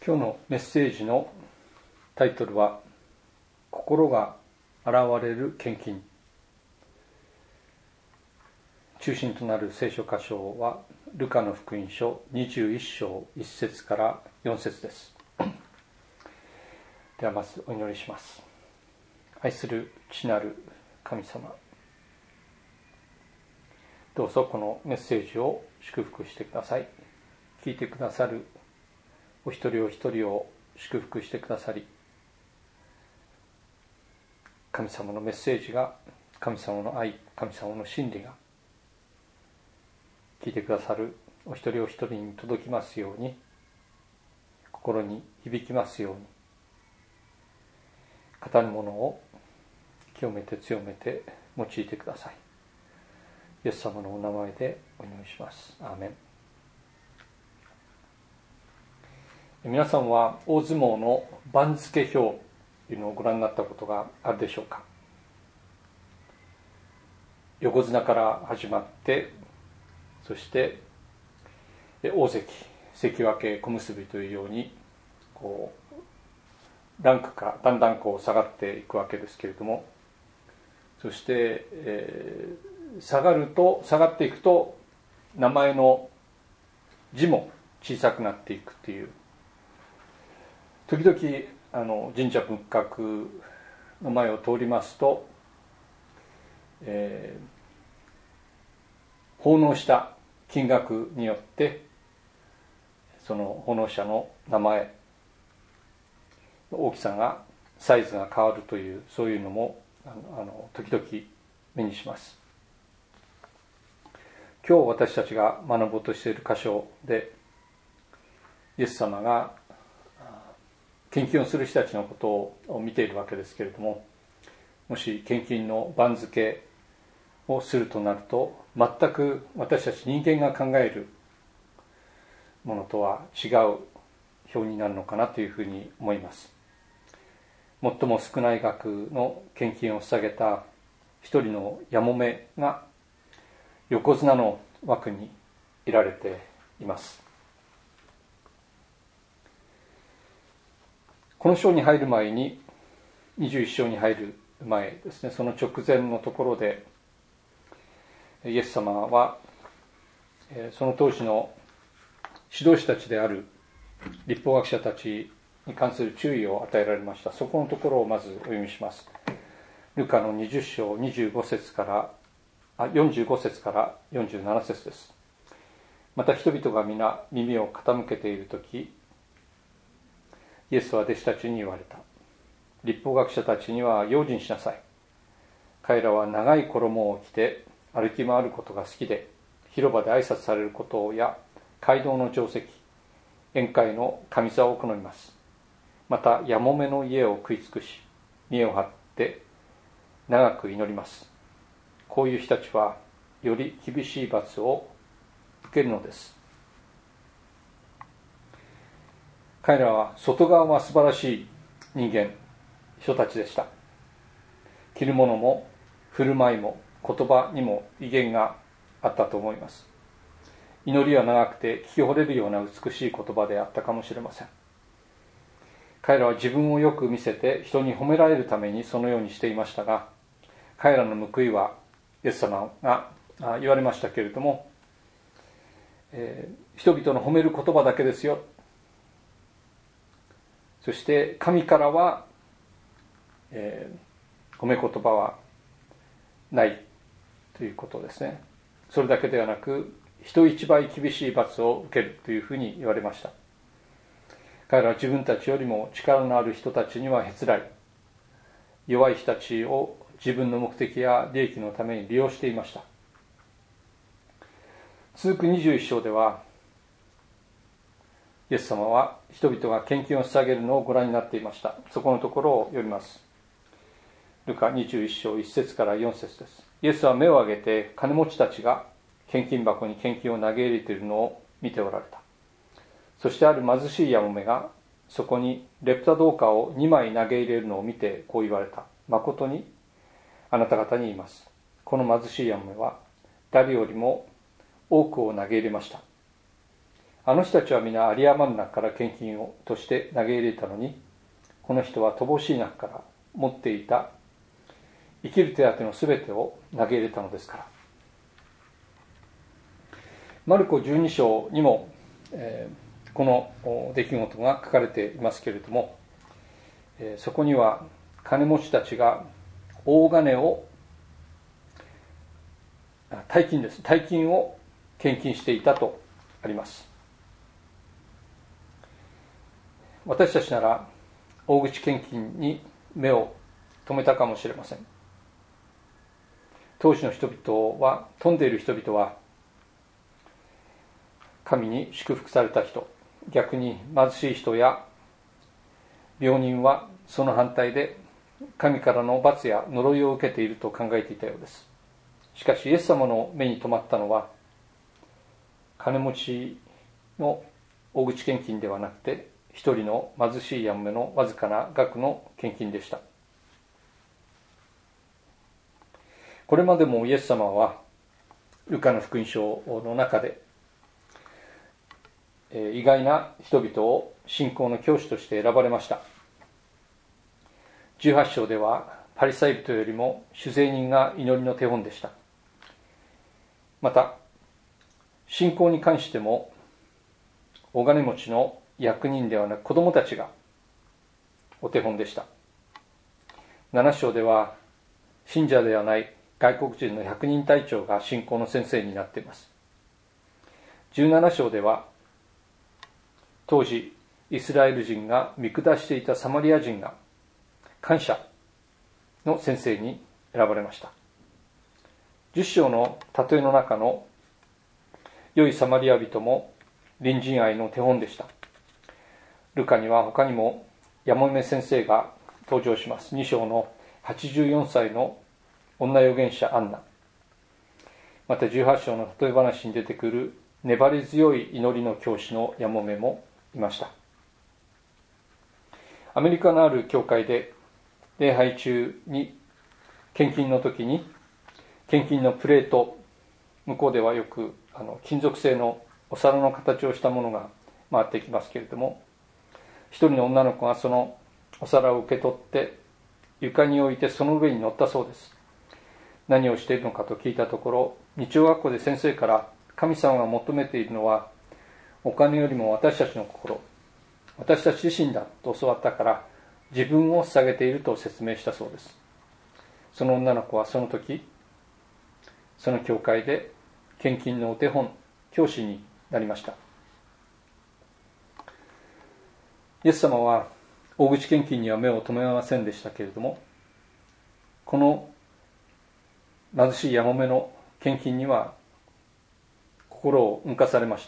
今日のメッセージのタイトルは心が現れる献金。中心となる聖書箇所はルカの福音書21章1節から4節です。ではまずお祈りします。愛する父なる神様、どうぞこのメッセージを祝福してください。聞いてくださるお一人お一人を祝福してくださり、神様のメッセージが、神様の愛、神様の真理が聞いてくださるお一人お一人に届きますように、心に響きますように、語るものを清めて強めて用いてください。イエス様のお名前でお祈りします。アーメン。皆さんは大相撲の番付表というのをご覧になったことがあるでしょうか。横綱から始まって、そして大関、関脇、小結というようにランクがだんだん下がっていくわけですけれども、そして、下がっていくと名前の字も小さくなっていくという、時々神社仏閣の前を通りますと、奉納した金額によってその奉納者の名前の大きさが、サイズが変わるという、そういうのも時々目にします。今日私たちが学ぼうとしている箇所で、イエス様が献金をする人たちのことを見ているわけですけれども、もし献金の番付をするとなると、全く私たち人間が考えるものとは違う表になるのかなというふうに思います。最も少ない額の献金を捧げた一人のやもめが横綱の枠にいられています。この章に入る前に、21章に入る前ですね、その直前のところで、イエス様はその当時の指導者たちである律法学者たちに関する注意を与えられました。そこのところをまずお読みします。ルカの20章45節から45節から47節です。また人々が皆耳を傾けているとき、イエスは弟子たちに言われた。律法学者たちには用心しなさい。彼らは長い衣を着て歩き回ることが好きで、広場で挨拶されることや街道の定石、宴会の上座を好みます。またやもめの家を食い尽くし、見栄を張って長く祈ります。こういう人たちはより厳しい罰を受けるのです。彼らは外側は素晴らしい人たちでした。着るものも振る舞いも言葉にも威厳があったと思います。祈りは長くて聞き惚れるような美しい言葉であったかもしれません。彼らは自分をよく見せて人に褒められるためにそのようにしていましたが、彼らの報いはイエス様が言われましたけれども、人々の褒める言葉だけですよ。そして神からは、褒め言葉はないということですね。それだけではなく、人一倍厳しい罰を受けるというふうに言われました。彼らは自分たちよりも力のある人たちにはへつらい、弱い人たちを自分の目的や利益のために利用していました。続く21章では、イエス様は人々が献金を捧げるのをご覧になっていました。そこのところを読みます。ルカ21章1節から4節です。イエスは目を上げて金持ちたちが献金箱に献金を投げ入れているのを見ておられた。そしてある貧しいやもめがそこにレプタ銅貨を2枚投げ入れるのを見てこう言われた。誠にあなた方に言います。この貧しいやもめは誰よりも多くを投げ入れました。 あの人たちは皆有り余る中から献金をとして投げ入れたのに、この人は乏しい中から持っていた生きる手当のすべてを投げ入れたのですから。マルコ12章にも、この出来事が書かれていますけれども、そこには金持ちたちが大金を大金を献金していたとあります。私たちなら大口献金に目を留めたかもしれません。当時の人々は、富んでいる人々は神に祝福された人、逆に貧しい人や病人はその反対で神からの罰や呪いを受けていると考えていたようです。しかしイエス様の目に留まったのは、金持ちの大口献金ではなくて、一人の貧しいやもめのわずかな額の献金でした。これまでもイエス様はルカの福音書の中で意外な人々を信仰の教師として選ばれました。18章ではパリサイ人よりも酒税人が祈りの手本でした。また信仰に関しても大金持ちの役人ではなく子供たちがお手本でした。7章では信者ではない外国人の百人隊長が信仰の先生になっています。17章では当時イスラエル人が見下していたサマリア人が感謝の先生に選ばれました。10章の例えの中の良いサマリア人も隣人愛の手本でした。ルカには他にもやもめ先生が登場します。2章の84歳の女預言者アンナ、また18章の例え話に出てくる粘り強い祈りの教師のやもめもいました。アメリカのある教会で礼拝中に献金の時に献金のプレート、向こうではよく金属製のお皿の形をしたものが回ってきますけれども、一人の女の子がそのお皿を受け取って床に置いてその上に乗ったそうです。何をしているのかと聞いたところ、日曜学校で先生から神様が求めているのはお金よりも私たちの心、私たち自身だと教わったから自分を捧げていると説明したそうです。その女の子はその時その教会で献金のお手本教師になりました。イエス様は大口献金には目を留めませんでしたけれども、この貧しいやもめの献金には心を動かされました。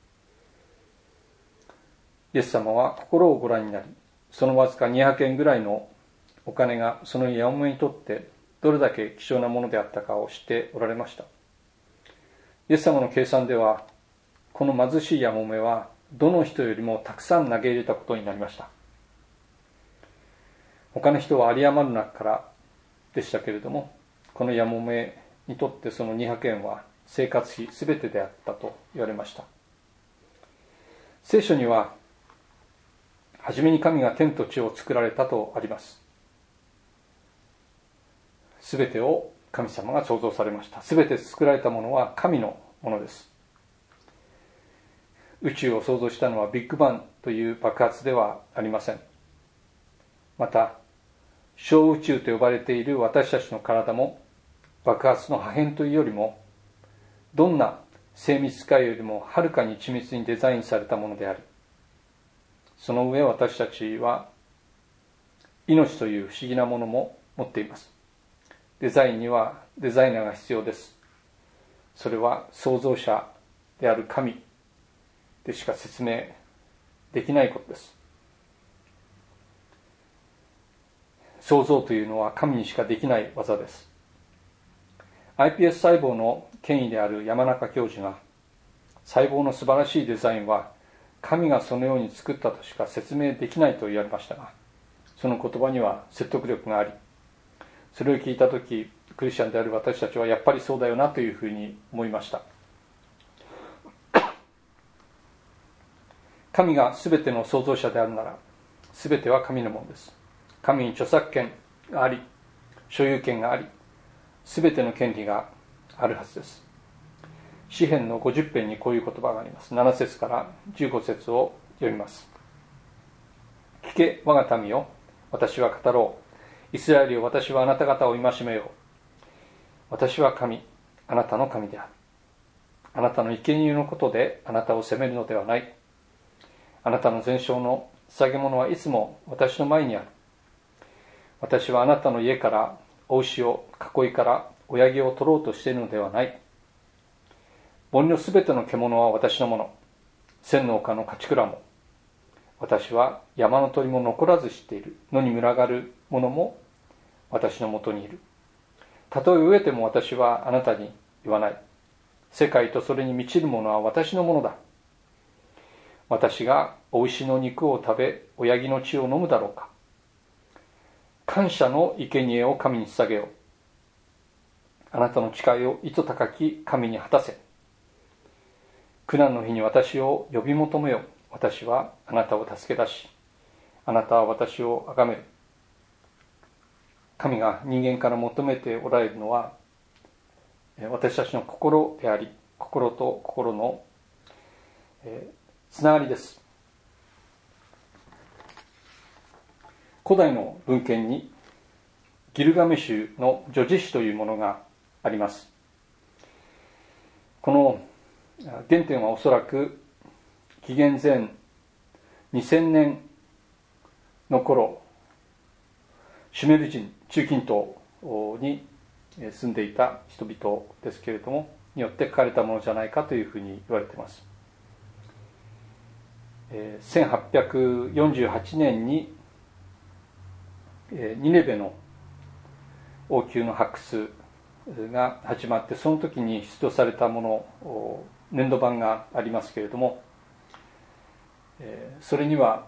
イエス様は心をご覧になり、そのわずか200円ぐらいのお金がそのやもめにとってどれだけ希少なものであったかを知っておられました。イエス様の計算では、この貧しいやもめはどの人よりもたくさん投げ入れたことになりました。他の人は有り余る中からでしたけれども、このやもめにとってその200円は生活費すべてであったと言われました。聖書には、はじめに神が天と地を作られたとあります。すべてを神様が創造されました。すべて作られたものは神のものです。宇宙を創造したのはビッグバンという爆発ではありません。また小宇宙と呼ばれている私たちの体も爆発の破片というよりも、どんな精密機械よりもはるかに緻密にデザインされたものであり、その上私たちは命という不思議なものも持っています。デザインにはデザイナーが必要です。それは創造者である神でしか説明できないことです。創造というのは神にしかできない技です。iPS 細胞の権威である山中教授が、細胞の素晴らしいデザインは神がそのように作ったとしか説明できないと言われましたが、その言葉には説得力があり、それを聞いたとき、クリスチャンである私たちはやっぱりそうだよなというふうに思いました。 神がすべての創造者であるなら、すべては神のものです。神に著作権があり、所有権があり、すべての権利があるはずです。詩編の50編にこういう言葉があります。7節から15節を読みます。聞け、我が民よ、私は語ろう。イスラエルよ、私はあなた方を戒めよう。私は神、あなたの神である。あなたの生贄のことであなたを責めるのではない。あなたの全焼の捧げ物はいつも私の前にある。私はあなたの家からお牛を、囲いから親木を取ろうとしているのではない。森のすべての獣は私のもの。千の丘の家畜らも。私は山の鳥も残らず知っている。野に群がる者も私のもとにいる。たとえ飢えても私はあなたに言わない。世界とそれに満ちるものは私のものだ。私がお牛の肉を食べ、親木の血を飲むだろうか。感謝の生贄を神に捧げよう。あなたの誓いを意図高き神に果たせ。苦難の日に私を呼び求めよう。私はあなたを助け出し、あなたは私を崇める。神が人間から求めておられるのは、私たちの心であり、心と心の、つながりです。古代の文献にギルガメシュの叙事詩というものがあります。この原点はおそらく紀元前2000年の頃、シュメル人、中近東に住んでいた人々ですけれども、によって書かれたものじゃないかというふうに言われています。1848年にニネベの王宮の発掘が始まって、その時に出土されたもの、粘土板がありますけれども、それには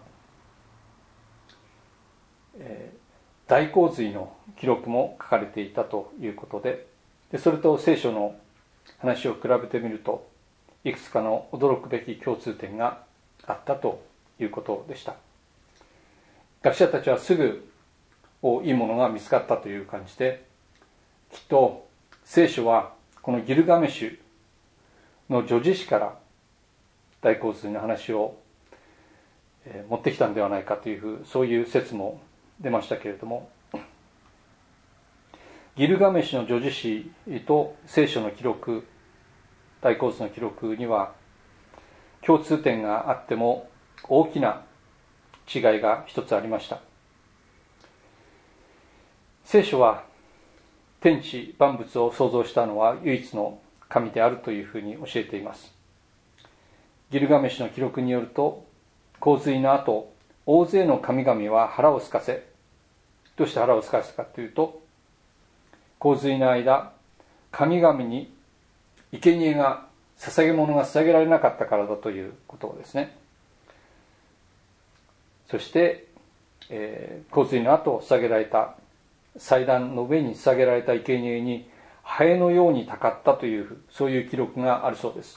大洪水の記録も書かれていたということで、それと聖書の話を比べてみると、いくつかの驚くべき共通点があったということでした。学者たちはすぐいいものが見つかったという感じで、きっと聖書はこのギルガメシュの叙事詩から大洪水の話を持ってきたんではないかという、そういう説も出ましたけれども、ギルガメシュの叙事詩と聖書の記録、大洪水の記録には共通点があっても大きな違いが一つありました。聖書は天地万物を創造したのは唯一の神であるというふうに教えています。ギルガメシュの記録によると、洪水の後、大勢の神々は腹を空かせ、どうして腹を空かせたかというと、洪水の間、神々に生贄が、捧げ物が捧げられなかったからだということですね。そして、洪水の後捧げられた祭壇の上に捧げられた生贄にハエのようにたかったという、そういう記録があるそうです。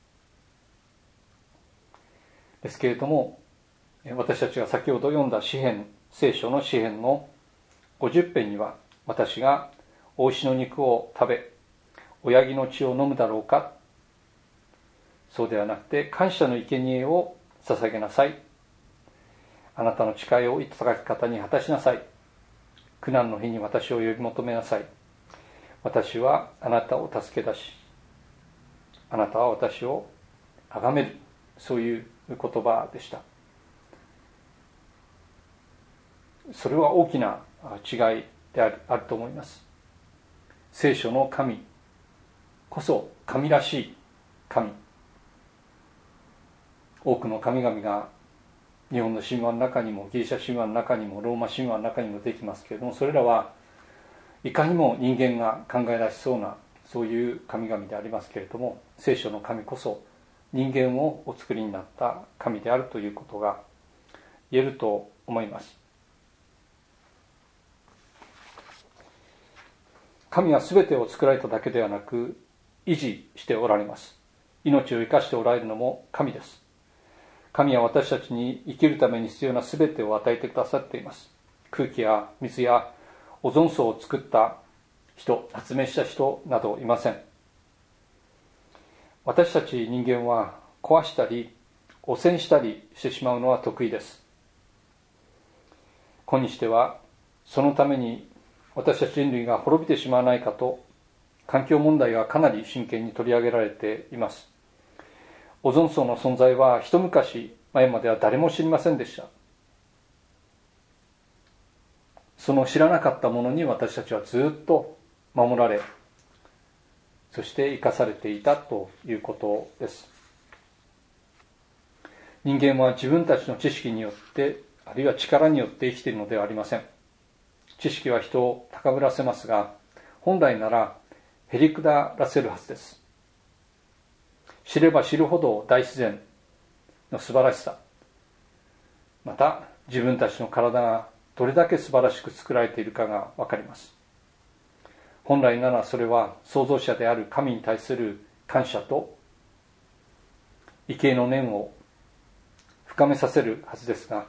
ですけれども、私たちが先ほど読んだ詩編、聖書の詩編の50編には、私がお牛の肉を食べ、親木の血を飲むだろうか。そうではなくて、感謝の生贄を捧げなさい。あなたの誓いを意図高き方に果たしなさい。苦難の日に私を呼び求めなさい。私はあなたを助け出し、あなたは私を崇める。そういう言葉でした。それは大きな違いであると思います。聖書の神こそ神らしい神。多くの神々が日本の神話の中にも、ギリシャ神話の中にも、ローマ神話の中にも出てきますけれども、それらはいかにも人間が考えらしそうな、そういう神々でありますけれども、聖書の神こそ人間をお作りになった神であるということが言えると思います。神は全てを作られただけではなく、維持しておられます。命を生かしておられるのも神です。 神は私たちに生きるために必要なすべてを与えてくださっています。空気や水やオゾン層を作った人、発明した人などいません。私たち人間は壊したり汚染したりしてしまうのは得意です。今日ではそのために私たち人類が滅びてしまわないかと環境問題がかなり真剣に取り上げられています。オゾン層の存在は一昔前までは誰も知りませんでした。その知らなかったものに私たちはずっと守られ、そして生かされていたということです。人間は自分たちの知識によって、あるいは力によって生きているのではありません。知識は人を高ぶらせますが、本来ならへりくだらせるはずです。知れば知るほど大自然の素晴らしさ、また自分たちの体がどれだけ素晴らしく作られているかがわかります。本来ならそれは創造者である神に対する感謝と畏敬の念を深めさせるはずですが、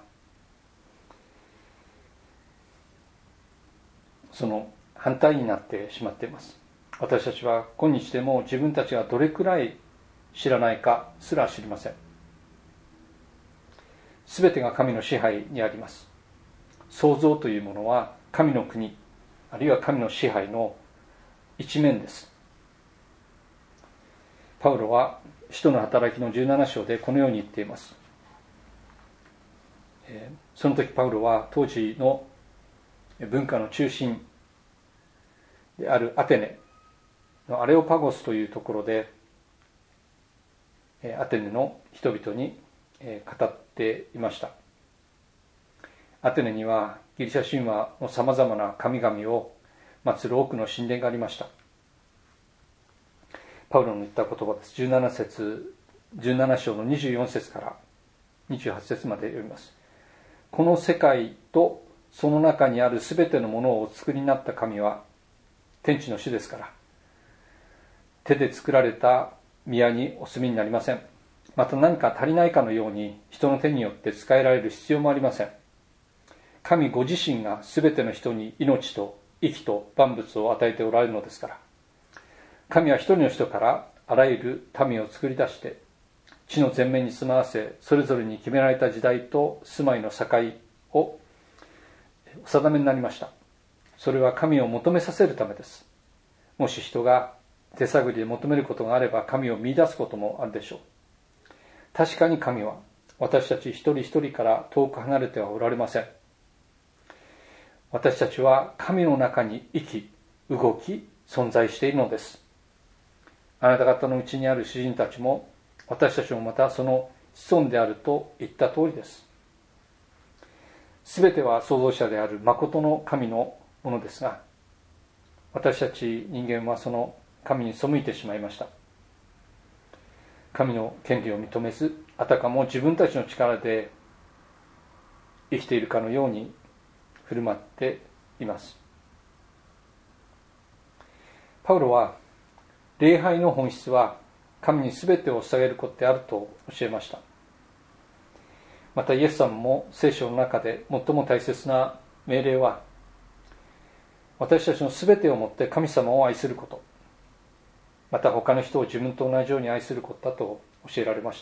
その反対になってしまっています。私たちは今日でも自分たちがどれくらい知らないかすら知りません。すべてが神の支配にあります。創造というものは神の国、あるいは神の支配の一面です。パウロは使徒の働きの17章でこのように言っています。その時パウロは当時の文化の中心であるアテネのアレオパゴスというところでアテネの人々に語っていました。アテネにはギリシャ神話のさまざまな神々を祀る多くの神殿がありました。パウロの言った言葉です。17章の24節から28節まで読みます。この世界とその中にあるすべてのものをお作りになった神は天地の主ですから、手で作られた宮にお住みになりません。また何か足りないかのように人の手によって使えられる必要もありません。神ご自身がすべての人に命と息と万物を与えておられるのですから。神は一人の人からあらゆる民を作り出して地の全面に住まわせ、それぞれに決められた時代と住まいの境をお定めになりました。それは神を求めさせるためです。もし人が手探りで求めることがあれば神を見出すこともあるでしょう。確かに神は私たち一人一人から遠く離れてはおられません。私たちは神の中に生き、動き、存在しているのです。あなた方のうちにある詩人たちも私たちもまたその子孫であると言った通りです。すべては創造者である誠の神のものですが、私たち人間はその神に背いてしまいました。神の権利を認めず、あたかも自分たちの力で生きているかのように振る舞っています。パウロは礼拝の本質は神に全てを捧げることであると教えました。またイエス様も聖書の中で最も大切な命令は、私たちの全てをもって神様を愛すること、また他の人を自分と同じように愛することだと教えられました。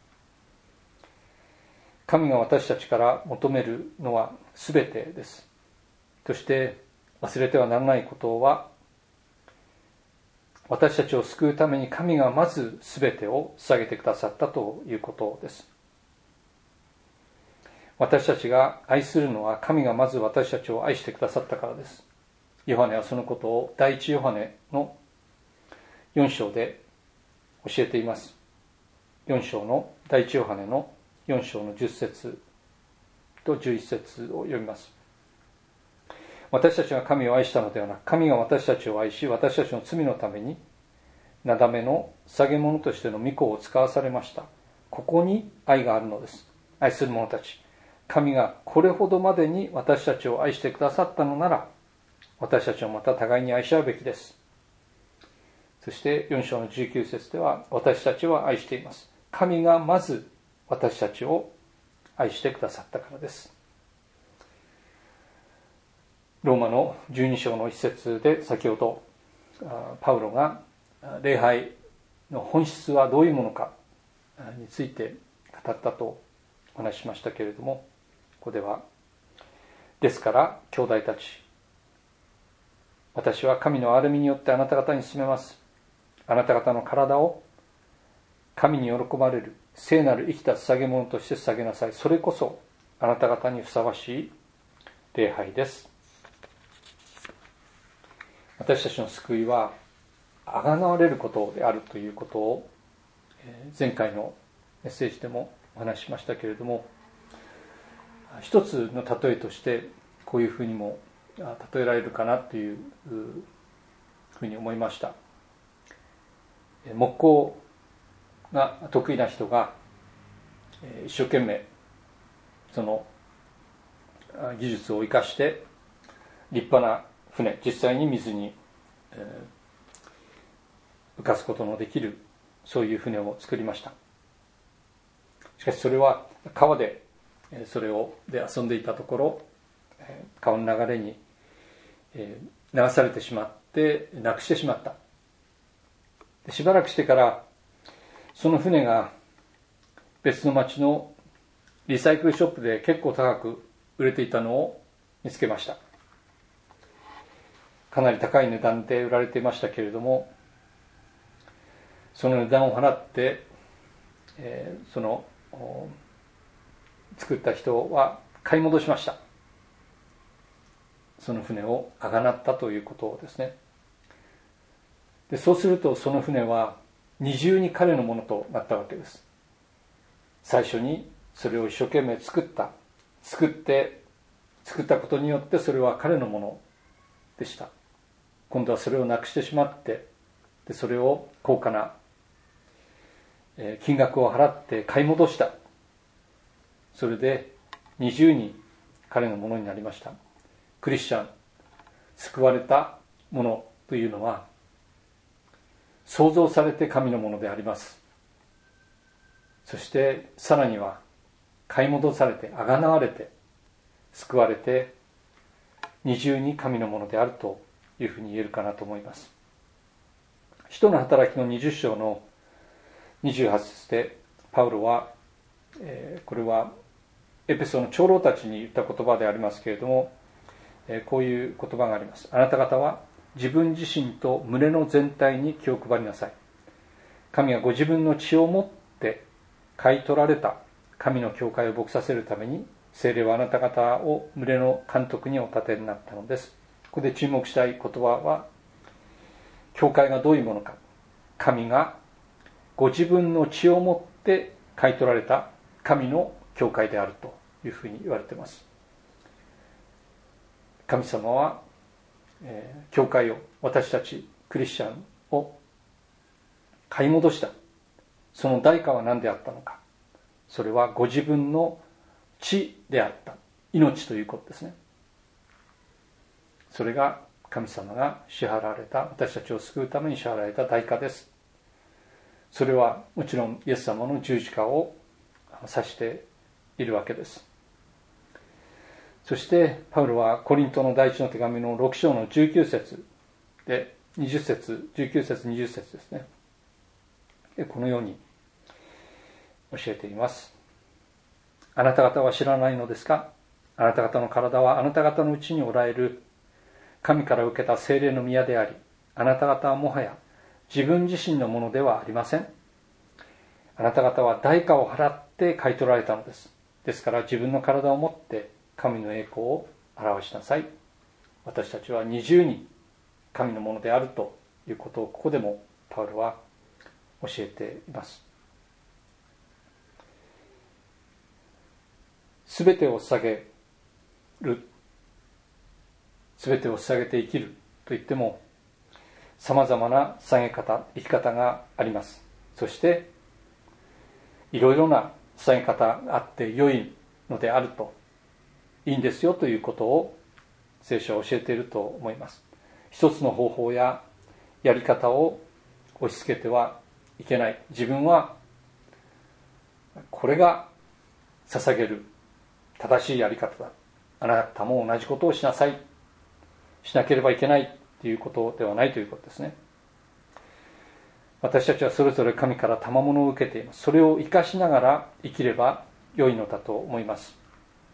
神が私たちから求めるのは全てです。そして忘れてはならないことは、私たちを救うために神がまず全てを捧げてくださったということです。私たちが愛するのは神がまず私たちを愛してくださったからです。ヨハネはそのことを第一ヨハネの4章で教えています。4章の第一ヨハネの4章の10節と11節を読みます。私たちが神を愛したのではなく、神が私たちを愛し、私たちの罪のためになだめの捧げ物としての御子を使わされました。ここに愛があるのです。愛する者たち、神がこれほどまでに私たちを愛してくださったのなら、私たちもまた互いに愛し合うべきです。そして4章の19節では、私たちは愛しています。神がまず私たちを愛してくださったからです。ローマの12章の一節で先ほどパウロが礼拝の本質はどういうものかについて語ったとお話ししましたけれども、ここでは、ですから兄弟たち、私は神の憐れみによってあなた方に勧めます。あなた方の体を神に喜ばれる聖なる生きた捧げ物として捧げなさい。それこそあなた方にふさわしい礼拝です。私たちの救いはあがなわれることであるということを前回のメッセージでもお話ししましたけれども、一つの例えとしてこういうふうにも例えられるかなというふうに思いました。木工が得意な人が一生懸命その技術を生かして立派な船、実際に水に浮かすことのできるそういう船を作りました。しかしそれは川でそれで遊んでいたところ、川の流れに流されてしまってなくしてしまった。しばらくしてからその船が別の町のリサイクルショップで結構高く売れていたのを見つけました。かなり高い値段で売られていましたけれども、その値段を払って、その作った人は買い戻しました。その船をあがなったということですね。でそうするとその船は二重に彼のものとなったわけです。最初にそれを一生懸命作ったことによってそれは彼のものでした。今度はそれをなくしてしまって、でそれを高価な金額を払って買い戻した。それで二重に彼のものになりました。クリスチャン、救われたものというのは創造されて神のものであります。そしてさらには買い戻されて、あがなわれて、救われて二重に神のものであるというふうに言えるかなと思います。使徒の働きの20章の28節でパウロは、これはエペソの長老たちに言った言葉でありますけれども、こういう言葉があります。あなた方は自分自身と群れの全体に気を配りなさい。神はご自分の血をもって買い取られた神の教会を牧させるために、聖霊はあなた方を群れの監督にお立てになったのです。ここで注目したい言葉は、教会がどういうものか。神がご自分の血をもって買い取られた神の教会であるというふうに言われています。神様は、教会を、私たちクリスチャンを買い戻した。その代価は何であったのか。それはご自分の血であった。命ということですね。それが神様が支払われた、私たちを救うために支払われた代価です。それはもちろんイエス様の十字架を指しているわけです。そしてパウロはコリントの第一の手紙の6章の19節で20節、19節20節ですね。でこのように教えています。あなた方は知らないのですか。あなた方の体はあなた方のうちにおられる神から受けた聖霊の宮であり、あなた方はもはや自分自身のものではありません。あなた方は代価を払って買い取られたのです。ですから自分の体をもって神の栄光を表しなさい。私たちは二重に神のものであるということをここでもパウロは教えています。すべてを捧げる、すべてを捧げて生きるといってもさまざまな捧げ方、生き方があります。そしていろいろな捧げ方があって良いのであると、いいんですよということを聖書は教えていると思います。一つの方法ややり方を押し付けてはいけない。自分はこれが捧げる正しいやり方だ、あなたも同じことをしなさい、しなければいけないということではないということですね。私たちはそれぞれ神から賜物を受けています。それを生かしながら生きれば良いのだと思います。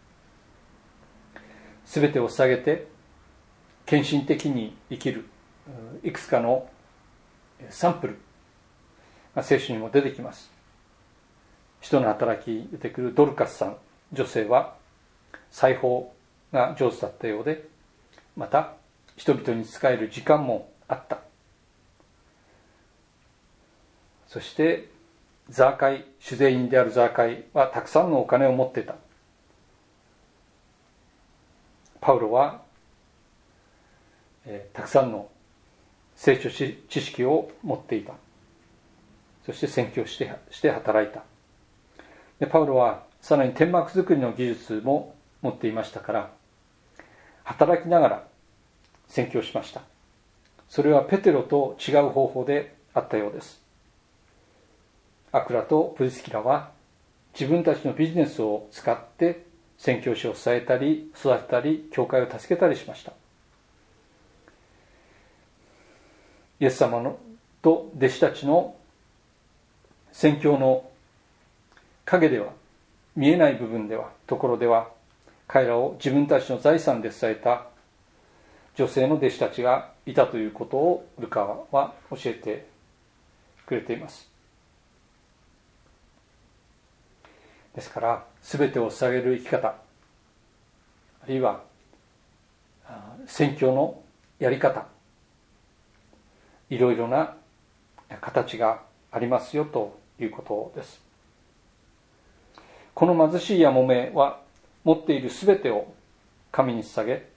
すべてを捧げて献身的に生きるいくつかのサンプルが聖書にも出てきます。使徒の働き出てくるドルカスさん、女性は裁縫が上手だったようで、また人々に仕える時間もあった。そしてザーカイ、主税人であるザーカイはたくさんのお金を持っていた。パウロは、たくさんの聖書知識を持っていた。そして宣教して働いた。でパウロはさらに天幕作りの技術も持っていましたから、働きながら宣教しました。それはペテロと違う方法であったようです。アクラとプリスキラは自分たちのビジネスを使って宣教師を支えたり育てたり教会を助けたりしました。イエス様のと弟子たちの宣教の陰では、見えない部分では、ところでは、彼らを自分たちの財産で支えた女性の弟子たちがいたということをルカは教えてくれています。ですから、すべてを捧げる生き方、あるいは宣教のやり方、いろいろな形がありますよということです。この貧しいやもめは持っているすべてを神に捧げ、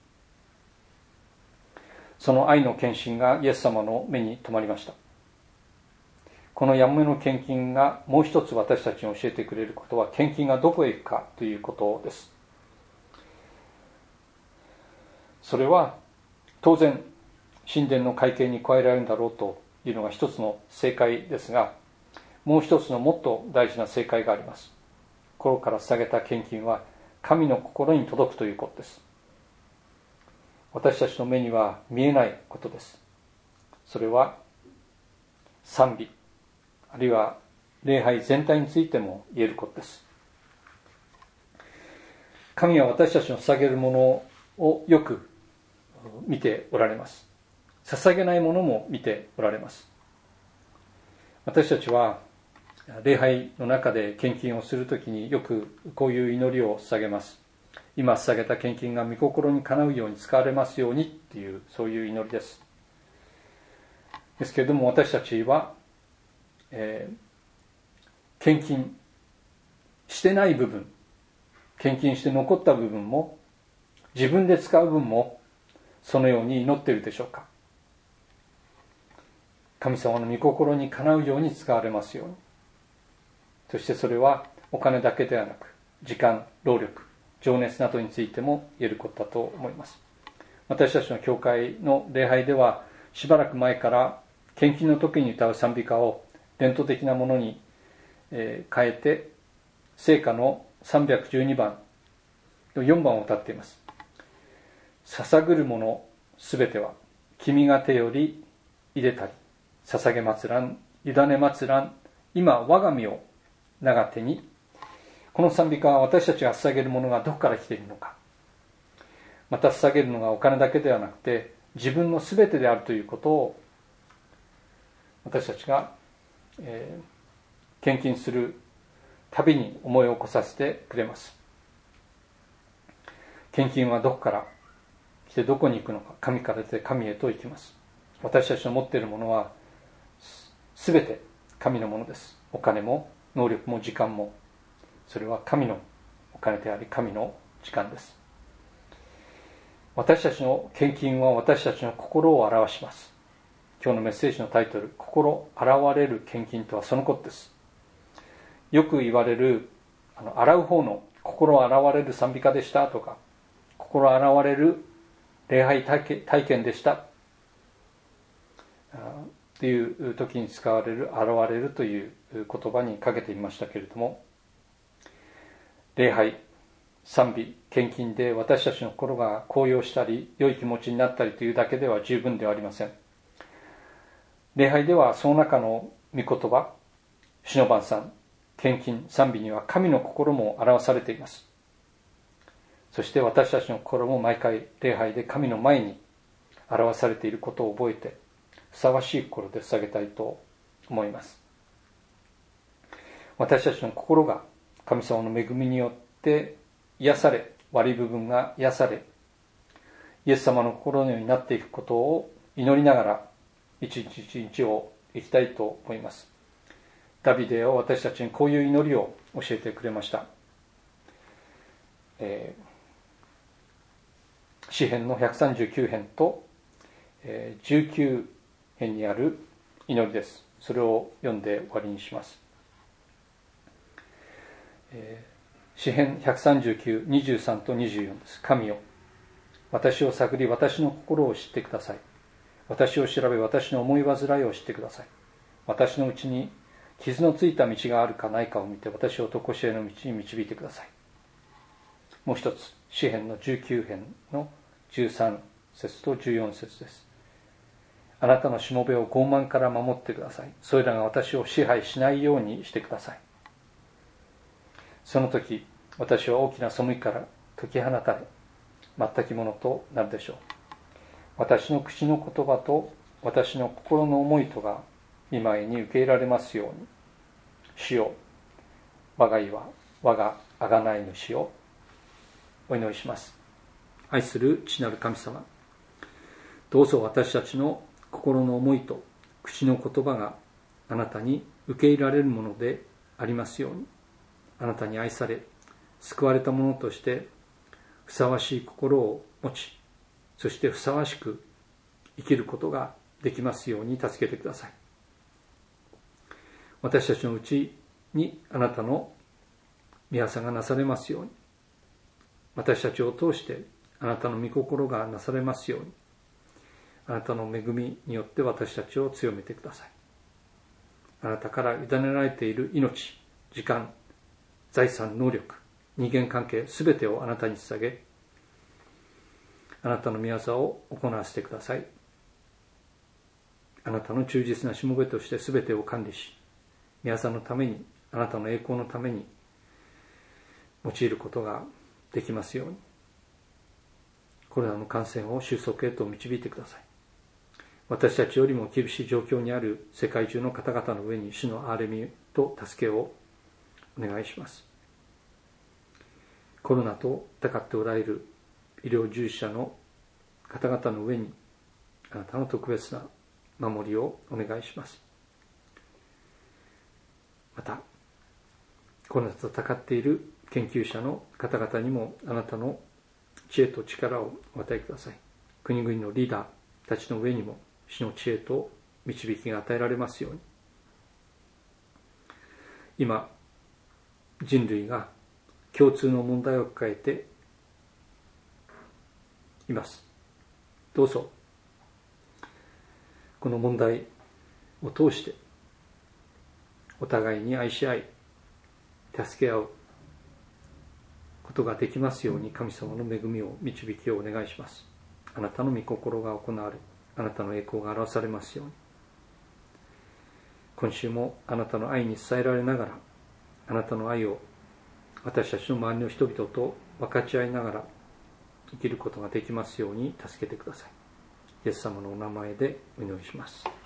その愛の献身がイエス様の目に留まりました。このやもめの献金がもう一つ私たちに教えてくれることは、献金がどこへ行くかということです。それは当然神殿の会計に加えられるんだろうというのが一つの正解ですが、もう一つのもっと大事な正解があります。心から捧げた献金は神の心に届くということです。私たちの目には見えないことです。それは賛美、あるいは礼拝全体についても言えることです。神は私たちの捧げるものをよく見ておられます。捧げないものも見ておられます。私たちは礼拝の中で献金をするときによくこういう祈りを捧げます。今捧げた献金が御心にかなうように使われますようにっていう、そういう祈りです。ですけれども私たちは、献金してない部分、献金して残った部分も、自分で使う分もそのように祈っているでしょうか。神様の御心にかなうように使われますように。そしてそれはお金だけではなく、時間、労力、情熱などについても言えることだと思います。私たちの教会の礼拝では、しばらく前から献金の時に歌う賛美歌を伝統的なものに変えて、聖歌の312番の4番を歌っています。捧ぐるものすべては君が手より入れたり、捧げ祭らん、委ね祭らん、今我が身を長手に。この賛美歌は私たちが捧げるものがどこから来ているのか、また捧げるのがお金だけではなくて自分のすべてであるということを私たちが、献金するたびに思い起こさせてくれます。献金はどこから来てどこに行くのか。神から出て神へと行きます。私たちの持っているものはすべて神のものです。お金も能力も時間も、それは神のお金であり神の時間です。私たちの献金は私たちの心を表します。今日のメッセージのタイトル、心洗われる献金とはそのことです。よく言われる洗う方の心洗われる賛美歌でしたとか、心洗われる礼拝体験でした、 という時に使われる現れるという言葉にかけてみましたけれども、礼拝、賛美、献金で私たちの心が高揚したり良い気持ちになったりというだけでは十分ではありません。礼拝ではその中の御言葉、主の晩餐、献金、賛美には神の心も表されています。そして私たちの心も毎回礼拝で神の前に表されていることを覚えて、ふさわしい心で捧げたいと思います。私たちの心が神様の恵みによって癒され、悪い部分が癒され、イエス様の心のようになっていくことを祈りながら一日一日を生きたいと思います。ダビデは私たちにこういう祈りを教えてくれました。詩編の139編と19編にある祈りです。それを読んで終わりにします。詩編139、23と24です。神よ、私を探り、私の心を知ってください。私を調べ、私の思い煩いを知ってください。私のうちに傷のついた道があるかないかを見て、私を常しえの道に導いてください。もう一つ、詩編の19編の13節と14節です。あなたのしもべを傲慢から守ってください。それらが私を支配しないようにしてください。その時、私は大きな背きから解き放たれ、全きものとなるでしょう。私の口の言葉と私の心の思いとが御前に受け入れられますように。主よ、我が岩、我が贖い主をお祈りします。愛する父なる神様、どうぞ私たちの心の思いと口の言葉があなたに受け入れられるものでありますように。あなたに愛され、救われた者としてふさわしい心を持ち、そしてふさわしく生きることができますように助けてください。私たちのうちにあなたの御業がなされますように、私たちを通してあなたの御心がなされますように、あなたの恵みによって私たちを強めてください。あなたから委ねられている命、時間、財産、能力、人間関係すべてをあなたに捧げ、あなたの御業を行わせてください。あなたの忠実なしもべとしてすべてを管理し、御業のために、あなたの栄光のために用いることができますように。これらの感染を収束へと導いてください。私たちよりも厳しい状況にある世界中の方々の上に主の憐れみと助けをお願いします。コロナと戦っておられる医療従事者の方々の上にあなたの特別な守りをお願いします。またコロナと戦っている研究者の方々にもあなたの知恵と力をお与えください。国々のリーダーたちの上にも主の知恵と導きが与えられますように。今人類が共通の問題を抱えています。どうぞこの問題を通してお互いに愛し合い助け合うことができますように、神様の恵みを導きをお願いします。あなたの御心が行われ、あなたの栄光が表されますように。今週もあなたの愛に伝えられながら、あなたの愛を私たちの周りの人々と分かち合いながら生きることができますように助けてください。イエス様のお名前でお祈りします。